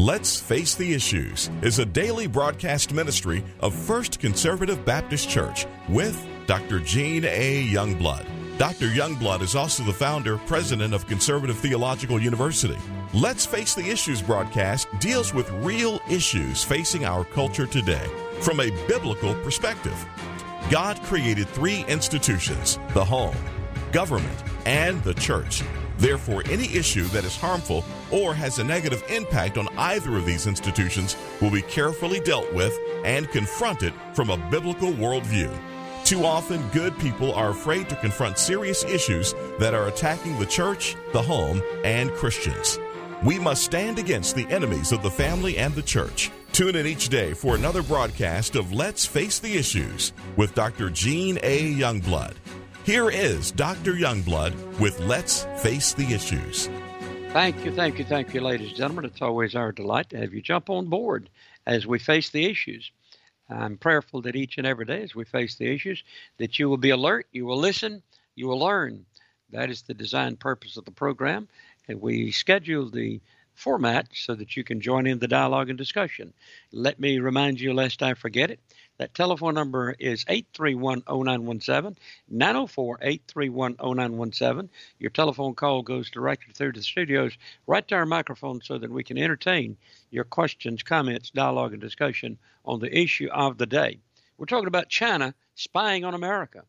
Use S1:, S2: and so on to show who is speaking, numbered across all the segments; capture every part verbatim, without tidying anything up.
S1: Let's Face the Issues is a daily broadcast ministry of First Conservative Baptist Church with Doctor Gene A. Youngblood. Doctor Youngblood is also the founder, president of Conservative Theological University. Let's Face the Issues broadcast deals with real issues facing our culture today from a biblical perspective. God created three institutions: the home, government, and the church. Therefore, any issue that is harmful or has a negative impact on either of these institutions will be carefully dealt with and confronted from a biblical worldview. Too often, good people are afraid to confront serious issues that are attacking the church, the home, and Christians. We must stand against the enemies of the family and the church. Tune in each day for another broadcast of Let's Face the Issues with Doctor Gene A. Youngblood. Here is Doctor Youngblood with Let's Face the Issues.
S2: Thank you, thank you, thank you, ladies and gentlemen. It's always our delight to have you jump on board as we face the issues. I'm prayerful that each and every day as we face the issues, that you will be alert, you will listen, you will learn. That is the design purpose of the program. And we schedule the format so that you can join in the dialogue and discussion. Let me remind you, lest I forget it, that telephone number is eight three one, oh nine one seven, nine oh four, eight three one, oh nine one seven. Your telephone call goes directly through to the studios, right to our microphone, so that we can entertain your questions, comments, dialogue, and discussion on the issue of the day. We're talking about China spying on America.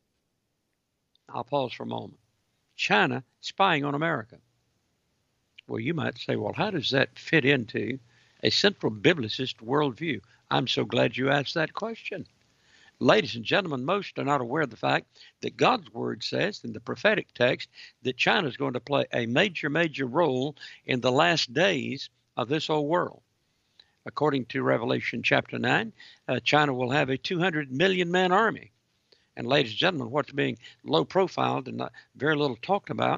S2: I'll pause for a moment. China spying on America. Well, you might say, well, how does that fit into a central biblicist worldview? I'm so glad you asked that question. Ladies and gentlemen, most are not aware of the fact that God's Word says in the prophetic text that China is going to play a major, major role in the last days of this whole world. According to Revelation chapter nine, uh, China will have a two hundred million man army. And ladies and gentlemen, what's being low profiled and not very little talked about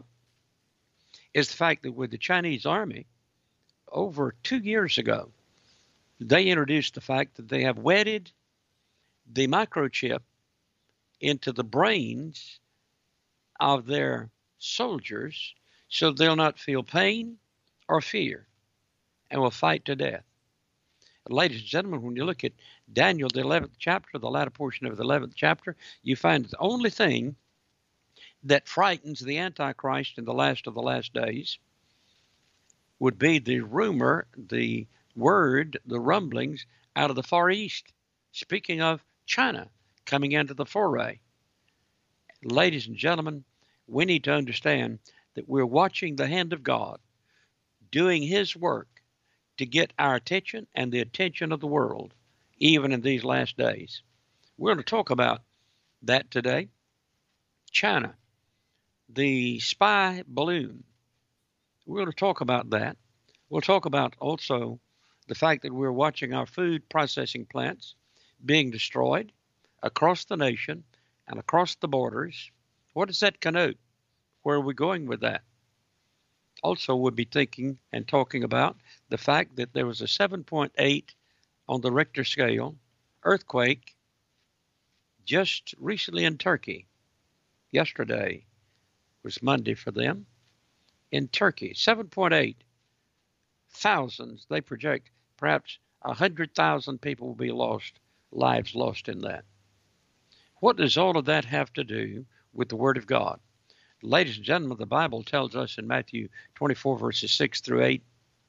S2: is the fact that with the Chinese army, over two years ago, they introduced the fact that they have wedded the microchip into the brains of their soldiers so they'll not feel pain or fear and will fight to death. Ladies and gentlemen, when you look at Daniel, the eleventh chapter, the latter portion of the eleventh chapter, you find the only thing that frightens the Antichrist in the last of the last days would be the rumor, the word, the rumblings out of the Far East. Speaking of China coming into the foray. Ladies and gentlemen, we need to understand that we're watching the hand of God doing His work to get our attention and the attention of the world, even in these last days. We're going to talk about that today. China, the spy balloon. We're going to talk about that. We'll talk about also the fact that we're watching our food processing plants being destroyed across the nation and across the borders. What does that connote? Where are we going with that? Also, we'll be thinking and talking about the fact that there was a seven point eight on the Richter scale earthquake just recently in Turkey. Yesterday was Monday for them. In Turkey, seven point eight. Thousands, they project perhaps one hundred thousand people will be lost, lives lost in that. What does all of that have to do with the Word of God? Ladies and gentlemen, the Bible tells us in Matthew twenty-four, verses six through eight,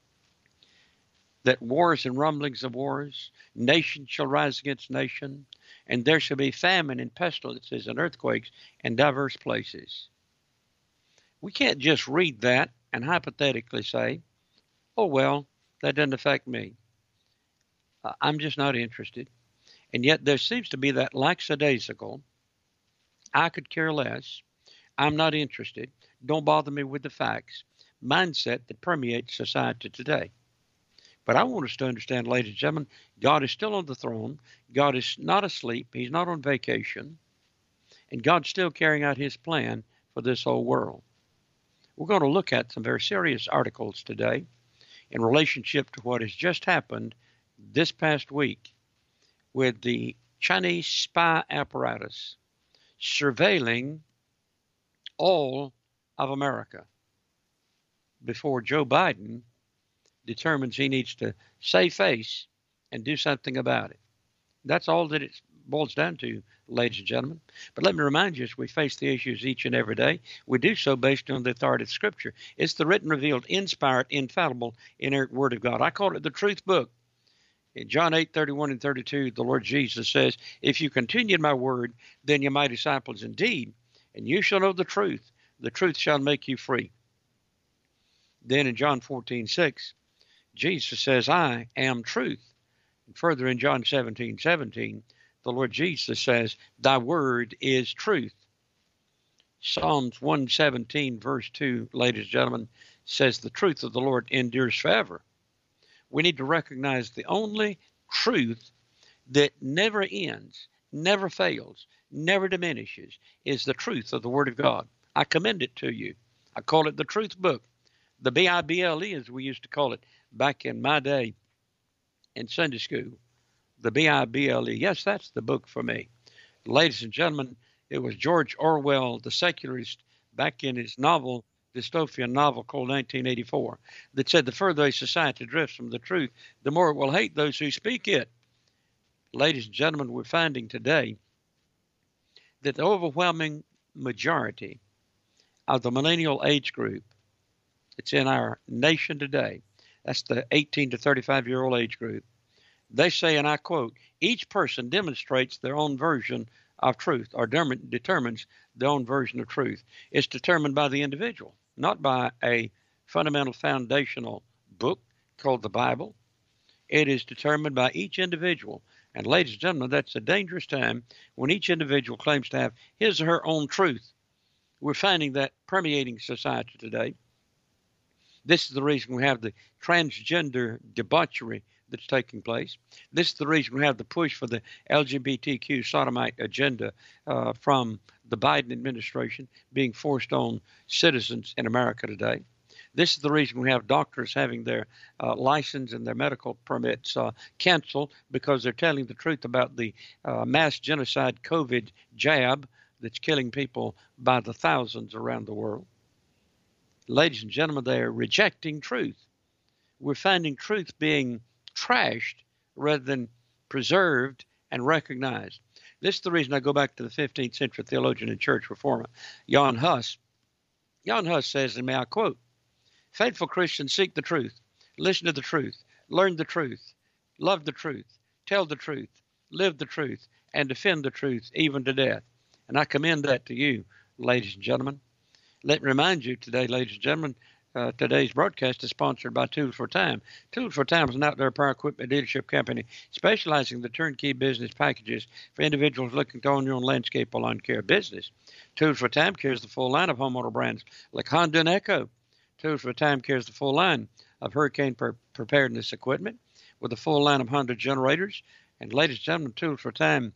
S2: that wars and rumblings of wars, nation shall rise against nation, and there shall be famine and pestilences and earthquakes in diverse places. We can't just read that and hypothetically say, oh, well, that doesn't affect me. Uh, I'm just not interested. And yet there seems to be that lackadaisical, I could care less, I'm not interested, don't bother me with the facts, mindset that permeates society today. But I want us to understand, ladies and gentlemen, God is still on the throne. God is not asleep. He's not on vacation. And God's still carrying out His plan for this whole world. We're going to look at some very serious articles today in relationship to what has just happened this past week with the Chinese spy apparatus surveilling all of America before Joe Biden determines he needs to save face and do something about it. That's all that it boils down to, ladies and gentlemen. But let me remind you, as we face the issues each and every day, we do so based on the authority of Scripture. It's the written, revealed, inspired, infallible, inerrant Word of God. I call it the truth book. In John eight, thirty-one and thirty-two, the Lord Jesus says, if you continue in my word, then you're my disciples indeed, and you shall know the truth. The truth shall make you free. Then in John fourteen, six, Jesus says, I am truth. And further in John seventeen, seventeen, the Lord Jesus says, thy word is truth. Psalms one seventeen, verse two, ladies and gentlemen, says the truth of the Lord endures forever. We need to recognize the only truth that never ends, never fails, never diminishes, is the truth of the Word of God. I commend it to you. I call it the truth book. The B I B L E, as we used to call it back in my day in Sunday school. The B I B L E. Yes, that's the book for me. Ladies and gentlemen, it was George Orwell, the secularist, back in his novel, dystopian novel called nineteen eighty-four, that said the further a society drifts from the truth, the more it will hate those who speak it. Ladies and gentlemen, we're finding today that the overwhelming majority of the millennial age group that's in our nation today, that's the eighteen to thirty-five year old age group, they say, and I quote, each person demonstrates their own version of truth, or determines their own version of truth. It's determined by the individual, not by a fundamental foundational book called the Bible. It is determined by each individual. And ladies and gentlemen, that's a dangerous time when each individual claims to have his or her own truth. We're finding that permeating society today. This is the reason we have the transgender debauchery that's taking place. This is the reason we have the push for the L G B T Q sodomite agenda uh, from the Biden administration being forced on citizens in America today. This is the reason we have doctors having their uh, license and their medical permits uh, canceled because they're telling the truth about the uh, mass genocide COVID jab that's killing people by the thousands around the world. Ladies and gentlemen, they're rejecting truth. We're finding truth being trashed rather than preserved and recognized. This is the reason I go back to the fifteenth century theologian and church reformer, Jan Hus. Jan Hus says, and may I quote, faithful Christians seek the truth, listen to the truth, learn the truth, love the truth, tell the truth, live the truth, and defend the truth even to death. And I commend that to you, ladies and gentlemen. Let me remind you today, ladies and gentlemen, Uh, today's broadcast is sponsored by Tools for Time. Tools for Time is an outdoor power equipment dealership company specializing in the turnkey business packages for individuals looking to own your own landscape or lawn care business. Tools for Time carries the full line of homeowner brands like Honda and Echo. Tools for Time carries the full line of hurricane pre- preparedness equipment with a full line of Honda generators. And ladies and gentlemen, Tools for Time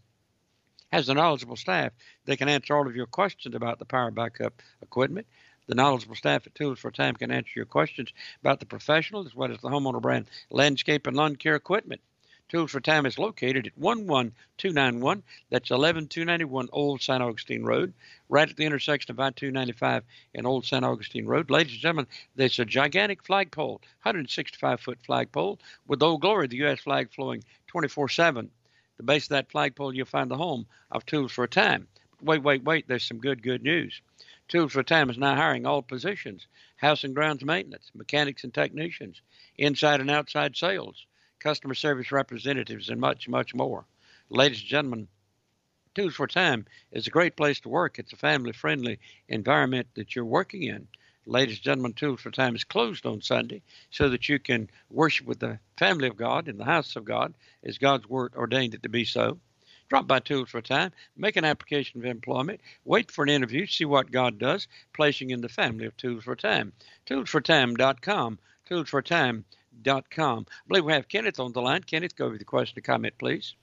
S2: has a knowledgeable staff. They can answer all of your questions about the power backup equipment. The knowledgeable staff at Tools for Time can answer your questions about the professional as well as the homeowner brand landscape and lawn care equipment. Tools for Time is located at one one two nine one, that's eleven two ninety-one Old Saint Augustine Road, right at the intersection of I two ninety-five and Old Saint Augustine Road. Ladies and gentlemen, there's a gigantic flagpole, one hundred sixty-five foot flagpole with Old Glory, the U S flag, flowing twenty-four seven. At the base of that flagpole, you'll find the home of Tools for Time. Wait, wait, wait, there's some good, good news. Tools for Time is now hiring all positions, house and grounds maintenance, mechanics and technicians, inside and outside sales, customer service representatives, and much, much more. Ladies and gentlemen, Tools for Time is a great place to work. It's a family-friendly environment that you're working in. Ladies and gentlemen, Tools for Time is closed on Sunday so that you can worship with the family of God in the house of God as God's word ordained it to be so. Drop by Tools for Time, make an application of employment, wait for an interview, see what God does, placing in the family of Tools for Time. tools for time dot com, tools for time dot com. I believe we have Kenneth on the line. Kenneth, go over the question or comment, please.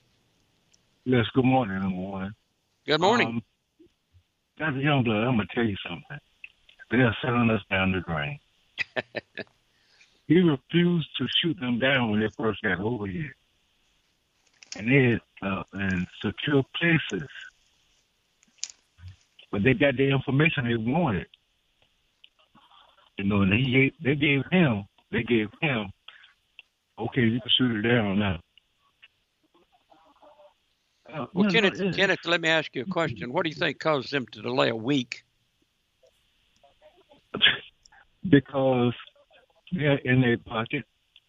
S3: Yes, good morning. Good morning.
S2: Good morning.
S3: Um, Doctor Youngblood, I'm going to tell you something. They're selling us down the drain. He refused to shoot them down when they first got over here. And they uh, in secure places. But they got the information they wanted. You know, and he gave, they gave him, they gave him okay, you can shoot it down now. Uh,
S2: Well,
S3: you know,
S2: Kenneth,
S3: it,
S2: Kenneth, let me ask you a question. What do you think caused them to delay a week?
S3: because they're in their pocket.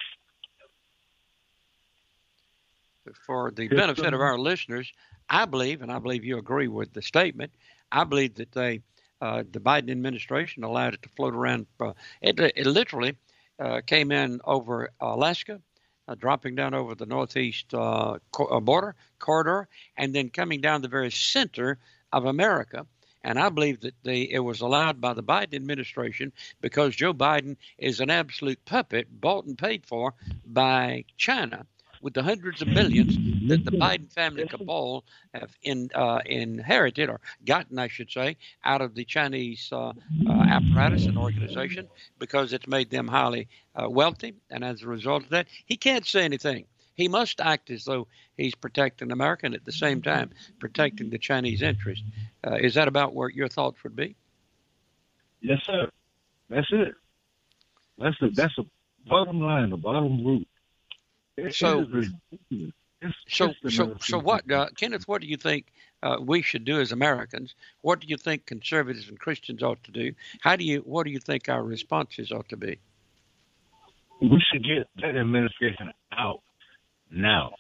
S2: For the benefit of our listeners, I believe, and I believe you agree with the statement, I believe that they, uh, the Biden administration allowed it to float around. Uh, it, it literally uh, came in over Alaska, uh, dropping down over the northeast uh, co- border corridor, and then coming down the very center of America. And I believe that the, it was allowed by the Biden administration because Joe Biden is an absolute puppet bought and paid for by China, with the hundreds of billions that the Biden family cabal have in, uh, inherited, or gotten, I should say, out of the Chinese uh, uh, apparatus and organization, because it's made them highly uh, wealthy. And as a result of that, he can't say anything. He must act as though he's protecting America and at the same time protecting the Chinese interest. Uh, is that about where your thoughts would be?
S3: Yes, sir. That's it. That's the that's the bottom line, the bottom root. It,
S2: So,
S3: it is ridiculous. It's
S2: so,
S3: just
S2: so,
S3: another
S2: so,
S3: piece
S2: what,
S3: of-
S2: uh, Kenneth? What do you think uh, we should do as Americans? What do you think conservatives and Christians ought to do? How do you? What do you think our responses ought to be?
S3: We should get that administration out now.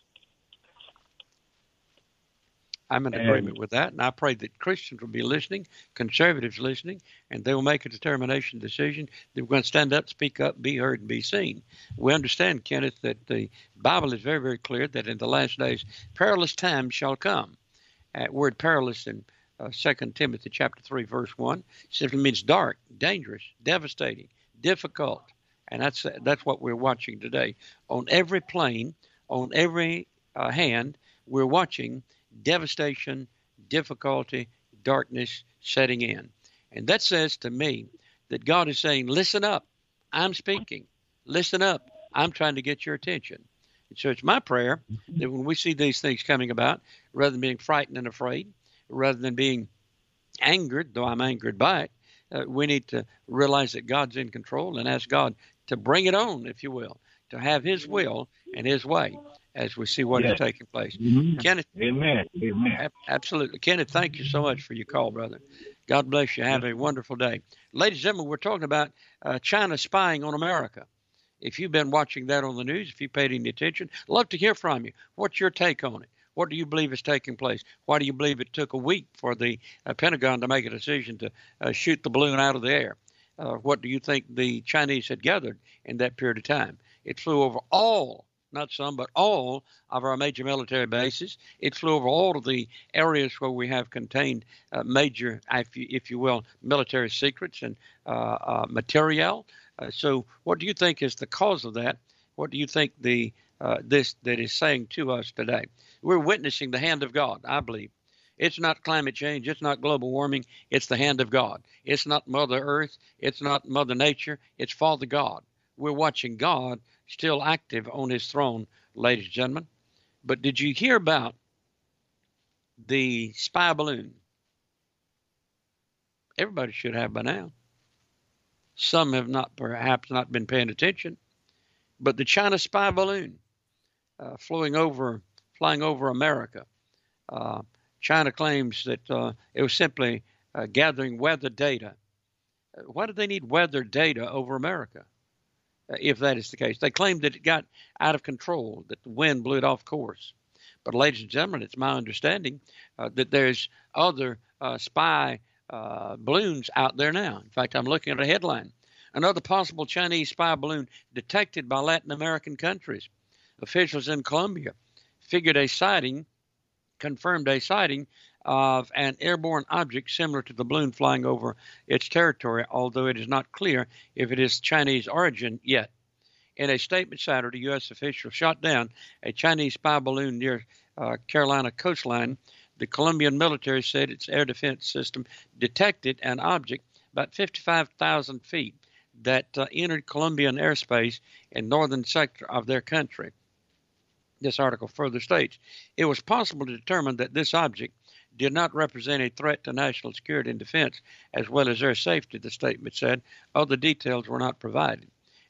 S2: I'm in
S3: And-
S2: agreement with that, and I pray that Christians will be listening, conservatives listening, and they will make a determination, decision that we're going to stand up, speak up, be heard, and be seen. We understand, Kenneth, that the Bible is very, very clear that in the last days, perilous times shall come. That word perilous in uh, Second Timothy chapter three, verse one, simply means dark, dangerous, devastating, difficult, and that's that's what we're watching today. On every plane, on every uh, hand, we're watching devastation, difficulty, darkness setting in. And that says to me that God is saying, listen up, I'm speaking. Listen up, I'm trying to get your attention. And so it's my prayer that when we see these things coming about, rather than being frightened and afraid, rather than being angered, though I'm angered by it, uh, we need to realize that God's in control and ask God to bring it on, if you will, to have his will and his way as we see what
S3: Yes.
S2: is taking place.
S3: Mhm.
S2: Kenneth,
S3: Amen. Amen.
S2: ab- absolutely. Kenneth, thank you so much for your call, brother. God bless you. Have a wonderful day. Ladies and gentlemen, we're talking about uh, China spying on America. If you've been watching that on the news, if you paid any attention, love to hear from you. What's your take on it? What do you believe is taking place? Why do you believe it took a week for the uh, Pentagon to make a decision to uh, shoot the balloon out of the air? Uh, what do you think the Chinese had gathered in that period of time? It flew over all, not some, but all of our major military bases. It flew over all of the areas where we have contained uh, major, if you, if you will, military secrets and uh, uh, materiel. Uh, so what do you think is the cause of that? What do you think the uh, this that is saying to us today? We're witnessing the hand of God, I believe. It's not climate change. It's not global warming. It's the hand of God. It's not Mother Earth. It's not Mother Nature. It's Father God. We're watching God still active on his throne, ladies and gentlemen. But did you hear about the spy balloon? Everybody should have by now. Some have not, perhaps not been paying attention. But the China spy balloon uh, flowing over, flying over America. Uh, China claims that uh, it was simply uh, gathering weather data. Uh, why do they need weather data over America, uh, if that is the case? They claim that it got out of control, that the wind blew it off course. But ladies and gentlemen, it's my understanding uh, that there's other uh, spy uh, balloons out there now. In fact, I'm looking at a headline. Another possible Chinese spy balloon detected by Latin American countries. Officials in Colombia figured a sighting, confirmed a sighting of an airborne object similar to the balloon flying over its territory, although it is not clear if it is Chinese origin yet. In a statement Saturday, U S officials shot down a Chinese spy balloon near uh, Carolina coastline. The Colombian military said its air defense system detected an object about fifty-five thousand feet that uh, entered Colombian airspace in northern sector of their country. This article further states, it was possible to determine that this object did not represent a threat to national security and defense, as well as air safety, the statement said. Other details were not provided.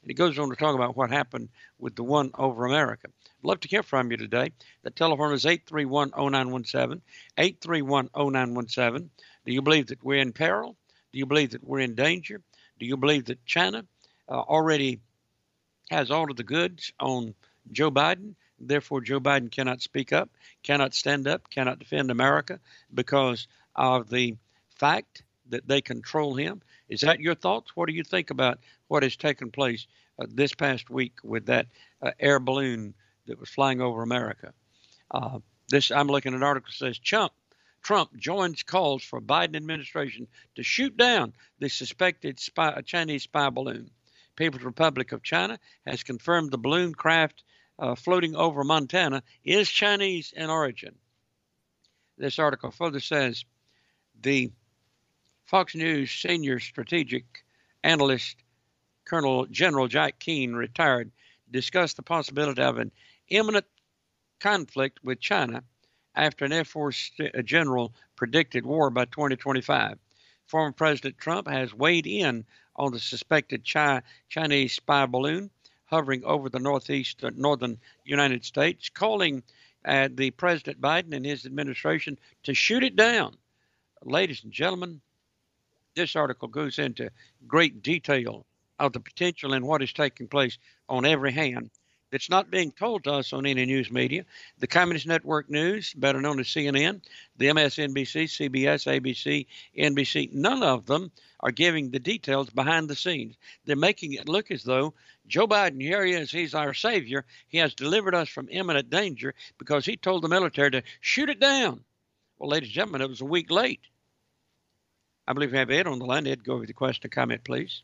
S2: And he goes on to talk about what happened with the one over America. I'd love to hear from you today. The telephone is eight three one, oh nine one seven, eight three one, oh nine one seven. Do you believe that we're in peril? Do you believe that we're in danger? Do you believe that China uh, already has all of the goods on Joe Biden? Therefore, Joe Biden cannot speak up, cannot stand up, cannot defend America because of the fact that they control him. Is that your thoughts? What do you think about what has taken place uh, this past week with that uh, air balloon that was flying over America? Uh, this I'm looking at an article that says Trump, Trump joins calls for Biden administration to shoot down the suspected spy, Chinese spy balloon. People's Republic of China has confirmed the balloon craft uh, floating over Montana is Chinese in origin. This article further says the Fox News senior strategic analyst Colonel General Jack Keane, retired, discussed the possibility of an imminent conflict with China after an Air Force general predicted war by twenty twenty-five. Former President Trump has weighed in on the suspected Chi- Chinese spy balloon hovering over the northeast, uh, northern United States, calling uh, the President Biden and his administration to shoot it down. Ladies and gentlemen, this article goes into great detail of the potential and what is taking place on every hand that's not being told to us on any news media. The Communist Network News, better known as C N N, the M S N B C, C B S, A B C, N B C, none of them are giving the details behind the scenes. They're making it look as though Joe Biden, here he is, he's our savior. He has delivered us from imminent danger because he told the military to shoot it down. Well, ladies and gentlemen, it was a week late. I believe we have Ed on the line. Ed, go over the question or comment, please.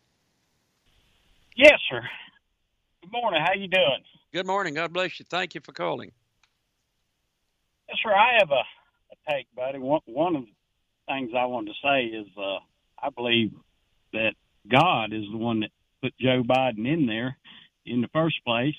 S4: Yes, sir. Good morning. How you doing?
S2: Good morning. God bless you. Thank you for calling.
S4: Yes, sir. I have a, a take, buddy. One, one of the things I wanted to say is uh, I believe that God is the one that put Joe Biden in there in the first place,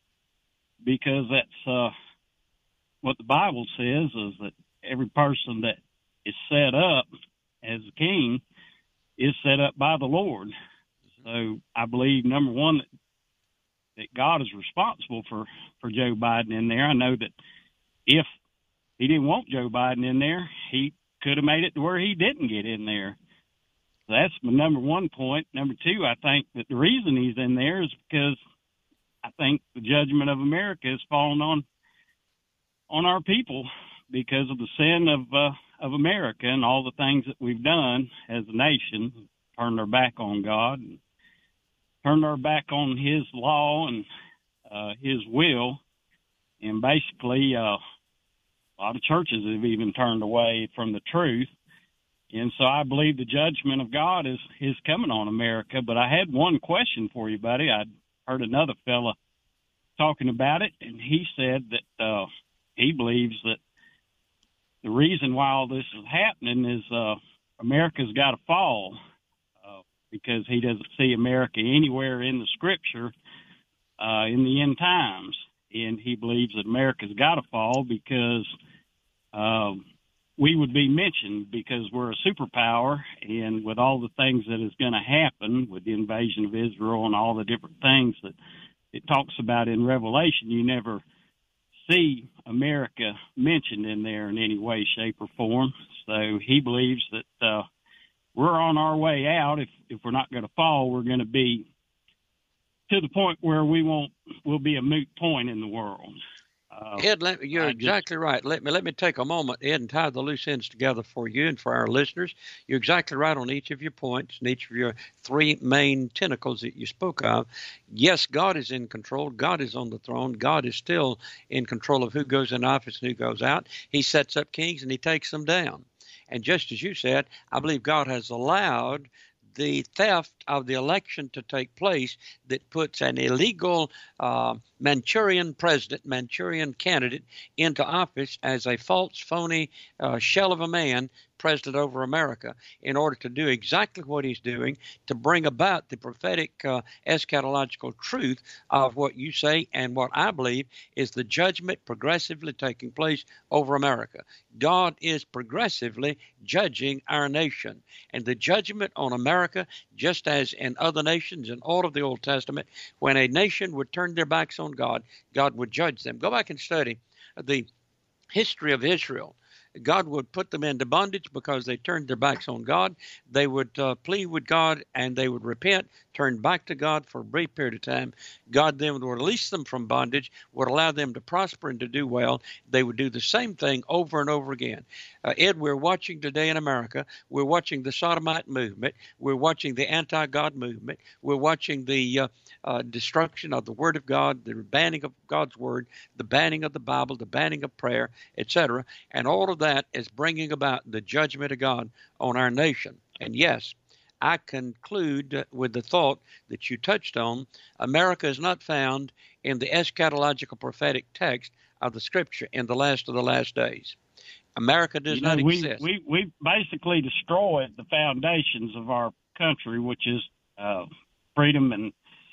S4: because that's uh, what the Bible says, is that every person that is set up as a king is set up by the Lord. So I believe, number one, that, that God is responsible for, for Joe Biden in there. I know that if he didn't want Joe Biden in there, he could have made it to where he didn't get in there. So that's my number one point. Number two, I think that the reason he's in there is because I think the judgment of America has fallen on on our people because of the sin of uh, of America and all the things that we've done as a nation, turned our back on God, and turned our back on his law and uh, his will. And basically, uh, a lot of churches have even turned away from the truth. And so I believe the judgment of God is, is coming on America. But I had one question for you, buddy. I heard another fella talking about it, and he said that uh, he believes that the reason why all this is happening is uh, America's got to fall, uh, because he doesn't see America anywhere in the Scripture uh, in the end times. And he believes that America's got to fall because um, we would be mentioned because we're a superpower, and with all the things that is going to happen with the invasion of Israel and all the different things that it talks about in Revelation, you never see America mentioned in there in any way, shape, or form. So he believes that uh, we're on our way out. If if we're not going to fall, we're going to be to the point where we won't, we'll be a moot point in the world. Uh,
S2: Ed, let, you're
S4: I
S2: exactly
S4: just,
S2: right. Let me let me take a moment, Ed, and tie the loose ends together for you and for our listeners. You're exactly right on each of your points and each of your three main tentacles that you spoke of. Yes, God is in control. God is on the throne. God is still in control of who goes in office and who goes out. He sets up kings and he takes them down. And just as you said, I believe God has allowed the theft of the election to take place that puts an illegal uh, Manchurian president, Manchurian candidate into office as a false, phony uh, shell of a man president over America in order to do exactly what he's doing to bring about the prophetic uh, eschatological truth of what you say and what I believe is the judgment progressively taking place over America. God is progressively judging our nation, and the judgment on America, just as in other nations in all of the Old Testament, when a nation would turn their backs on God, God would judge them. Go back and study the history of Israel. God would put them into bondage because they turned their backs on God. They would uh, plead with God and they would repent, turn back to God for a brief period of time. God then would release them from bondage, would allow them to prosper and to do well. They would do the same thing over and over again. Uh, Ed, we're watching today in America. We're watching the Sodomite movement. We're watching the anti-God movement. We're watching the uh, uh, destruction of the Word of God, the banning of God's Word, the banning of the Bible, the banning of prayer, et cetera. And all of that That is bringing about the judgment of God on our nation. And yes, I conclude with the thought that you touched on. America is not found in the eschatological prophetic text of the Scripture in the last of the last days. America does
S4: you know,
S2: not
S4: we,
S2: exist.
S4: We, we basically destroyed the foundations of our country, which is uh, freedom and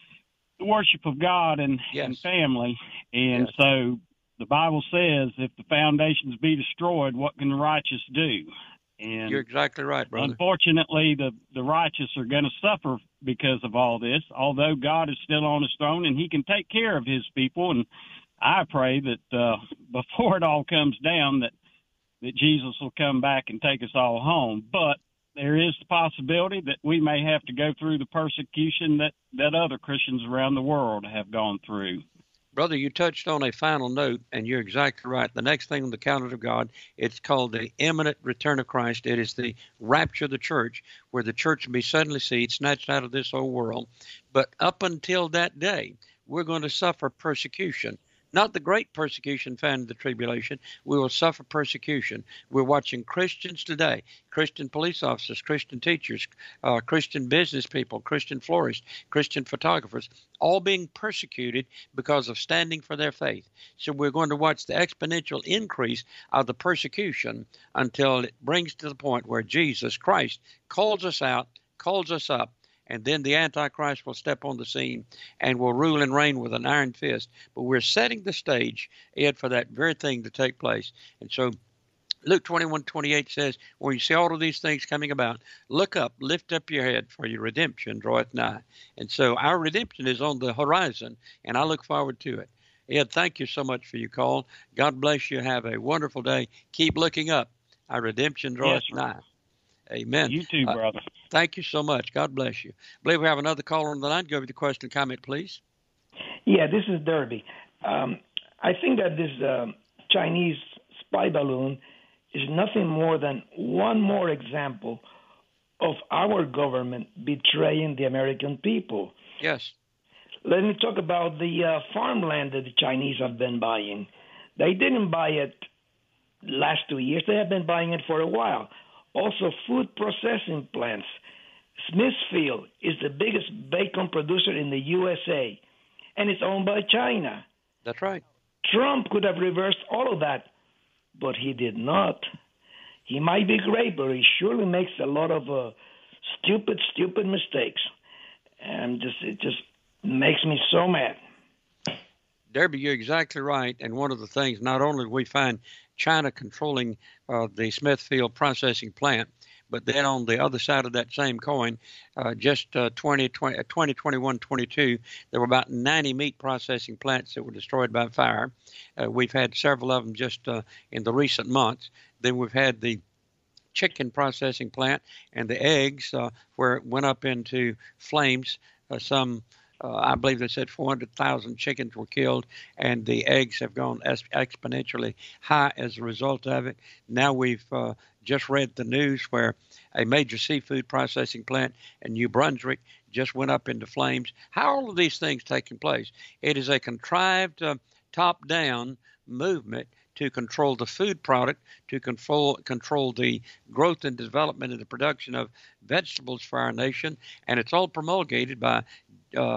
S4: the worship of God and,
S2: yes.
S4: and family. And
S2: yes.
S4: so the Bible says, if the foundations be destroyed, what can the righteous do? And
S2: you're exactly right, brother.
S4: Unfortunately, the, the righteous are going to suffer because of all this, although God is still on his throne and he can take care of his people. And I pray that uh, before it all comes down, that, that Jesus will come back and take us all home. But there is the possibility that we may have to go through the persecution that, that other Christians around the world have gone through.
S2: Brother, you touched on a final note, and you're exactly right. The next thing on the calendar of God, it's called the imminent return of Christ. It is the rapture of the church, where the church will be suddenly seized, snatched out of this old world. But up until that day, we're going to suffer persecution. Not the great persecution found in the tribulation. We will suffer persecution. We're watching Christians today, Christian police officers, Christian teachers, uh, Christian business people, Christian florists, Christian photographers, all being persecuted because of standing for their faith. So we're going to watch the exponential increase of the persecution until it brings to the point where Jesus Christ calls us out, calls us up, and then the Antichrist will step on the scene and will rule and reign with an iron fist. But we're setting the stage, Ed, for that very thing to take place. And so Luke twenty-one twenty-eight says, when you see all of these things coming about, look up, lift up your head, for your redemption draweth nigh. And so our redemption is on the horizon, and I look forward to it. Ed, thank you so much for your call. God bless you. Have a wonderful day. Keep looking up. Our redemption draweth
S4: yes,
S2: nigh. Amen.
S4: You too, brother. Uh,
S2: thank you so much. God bless you. I believe we have another caller on the line. Go over the question and comment, please.
S5: Yeah, this is Derby. Um, I think that this uh, Chinese spy balloon is nothing more than one more example of our government betraying the American people.
S2: Yes.
S5: Let me talk about the uh, farmland that the Chinese have been buying. They didn't buy it last two years. They have been buying it for a while. Also, food processing plants. Smithfield is the biggest bacon producer in the U S A, and it's owned by China.
S2: That's right.
S5: Trump could have reversed all of that, but he did not. He might be great, but he surely makes a lot of uh, stupid, stupid mistakes. And just it just makes me so mad.
S2: Derby, you're exactly right. And one of the things, not only do we find China controlling uh, the Smithfield processing plant, but then on the other side of that same coin, uh, just uh, twenty twenty-one twenty-two, there were about ninety meat processing plants that were destroyed by fire. Uh, we've had several of them just uh, in the recent months. Then we've had the chicken processing plant and the eggs uh, where it went up into flames. Uh, some Uh, I believe they said four hundred thousand chickens were killed, and the eggs have gone es- exponentially high as a result of it. Now we've uh, just read the news where a major seafood processing plant in New Brunswick just went up into flames. How are all of these things taking place? It is a contrived uh, top-down movement to control the food product, to control control the growth and development and the production of vegetables for our nation, and it's all promulgated by uh,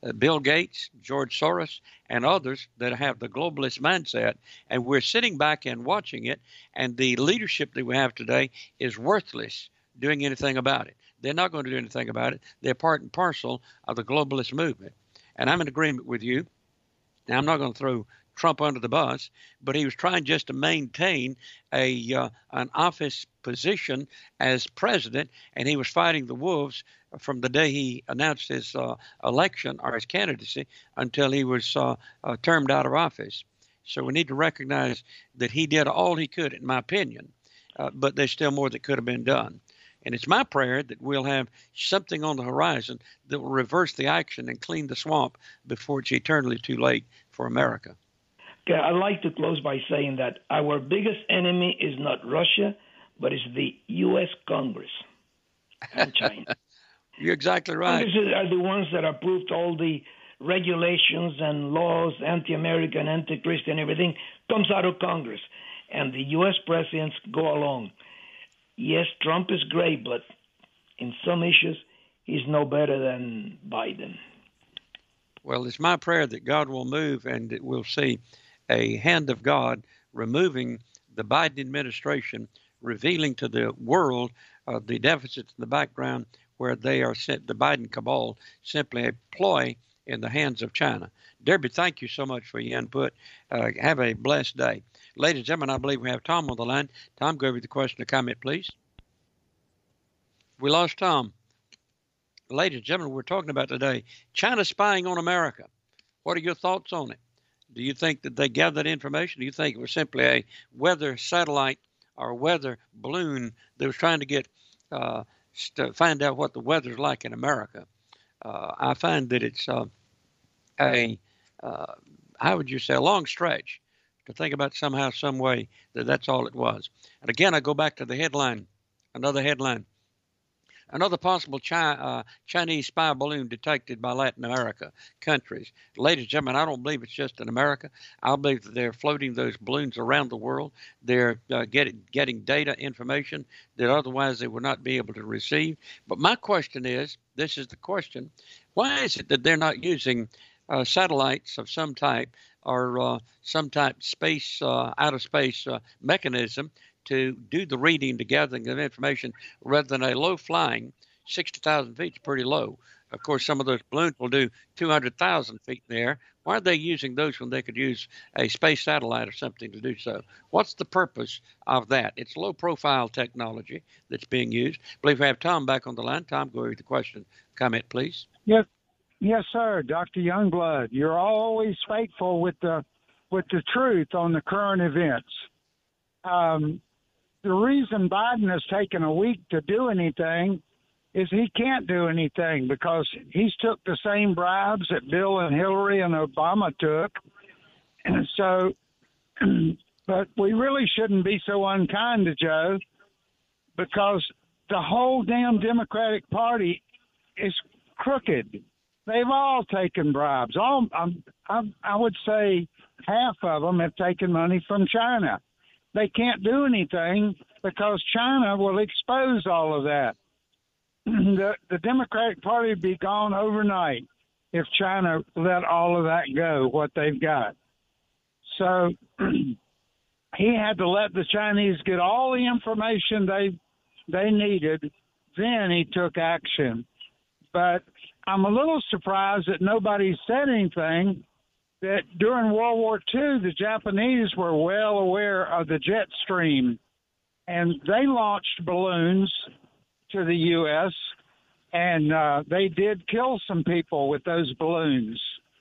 S2: uh, Bill Gates, George Soros, and others that have the globalist mindset, and we're sitting back and watching it, and the leadership that we have today is worthless doing anything about it. They're not going to do anything about it. They're part and parcel of the globalist movement. And I'm in agreement with you. Now, I'm not going to throw Trump under the bus, but he was trying just to maintain a uh, an office position as president, and he was fighting the wolves from the day he announced his uh, election or his candidacy until he was uh, uh, termed out of office. So we need to recognize that he did all he could, in my opinion, uh, but there's still more that could have been done. And it's my prayer that we'll have something on the horizon that will reverse the action and clean the swamp before it's eternally too late for America.
S5: Okay, I'd like to close by saying that our biggest enemy is not Russia, but it's the U S Congress and China.
S2: You're exactly right.
S5: Congress are the ones that approved all the regulations and laws, anti-American, anti-Christian, everything comes out of Congress. And the U S presidents go along. Yes, Trump is great, but in some issues, he's no better than Biden.
S2: Well, it's my prayer that God will move and that we'll see a hand of God removing the Biden administration, revealing to the world uh, the deficits in the background where they are sent, the Biden cabal, simply a ploy in the hands of China. Derby, thank you so much for your input. Uh, have a blessed day. Ladies and gentlemen, I believe we have Tom on the line. Tom, go over the question or comment, please. We lost Tom. Ladies and gentlemen, we're talking about today China spying on America. What are your thoughts on it? Do you think that they gathered information? Do you think it was simply a weather satellite or a weather balloon that was trying to get uh, to find out what the weather's like in America? Uh, I find that it's uh, a, uh, how would you say, a long stretch to think about somehow, some way that that's all it was. And again, I go back to the headline, another headline. Another possible Chi- uh, Chinese spy balloon detected by Latin America countries. Ladies and gentlemen, I don't believe it's just in America. I believe that they're floating those balloons around the world. They're uh, getting, getting data information that otherwise they would not be able to receive. But my question is, this is the question, why is it that they're not using uh, satellites of some type or uh, some type of space, uh, out of space uh, mechanism to do the reading, the gathering of information, rather than a low-flying, sixty thousand feet is pretty low. Of course, some of those balloons will do two hundred thousand feet in the air. Why are they using those when they could use a space satellite or something to do so? What's the purpose of that? It's low-profile technology that's being used. I believe we have Tom back on the line. Tom, go with the question. Comment, please.
S6: Yes, yes, sir. Doctor Youngblood, you're always faithful with the with the truth on the current events. Um, The reason Biden has taken a week to do anything is he can't do anything because he's took the same bribes that Bill and Hillary and Obama took. And so, but we really shouldn't be so unkind to Joe because the whole damn Democratic Party is crooked. They've all taken bribes. All um, I, I would say half of them have taken money from China. They can't do anything because China will expose all of that. The, the Democratic Party would be gone overnight if China let all of that go, what they've got. So he had to let the Chinese get all the information they they needed. Then he took action. But I'm a little surprised that nobody said anything that during World War Two, the Japanese were well aware of the jet stream, and they launched balloons to the U S, and uh, they did kill some people with those balloons.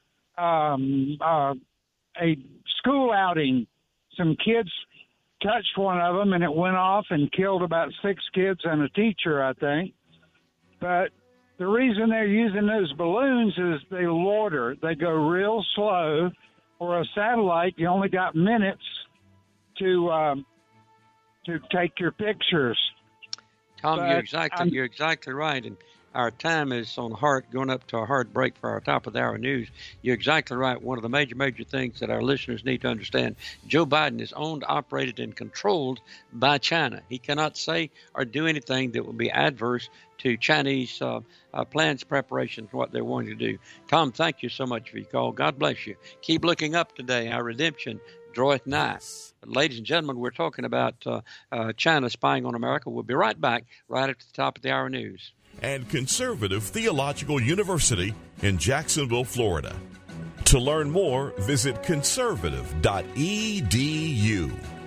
S6: Um, uh, a school outing, some kids touched one of them, and it went off and killed about six kids and a teacher, I think. But the reason they're using those balloons is they loiter. They go real slow. For a satellite, you only got minutes to um, to take your pictures.
S2: Tom,
S6: but
S2: you're exactly
S6: I'm,
S2: you're exactly right. And our time is on hard, going up to a hard break for our top of the hour news. You're exactly right. One of the major, major things that our listeners need to understand, Joe Biden is owned, operated, and controlled by China. He cannot say or do anything that will be adverse to Chinese uh, uh, plans, preparations, what they're wanting to do. Tom, thank you so much for your call. God bless you. Keep looking up today. Our redemption draweth nigh. Ladies and gentlemen, we're talking about uh, uh, China spying on America. We'll be right back right at the top of the hour news.
S1: And Conservative Theological University in Jacksonville, Florida. To learn more, visit conservative dot e d u.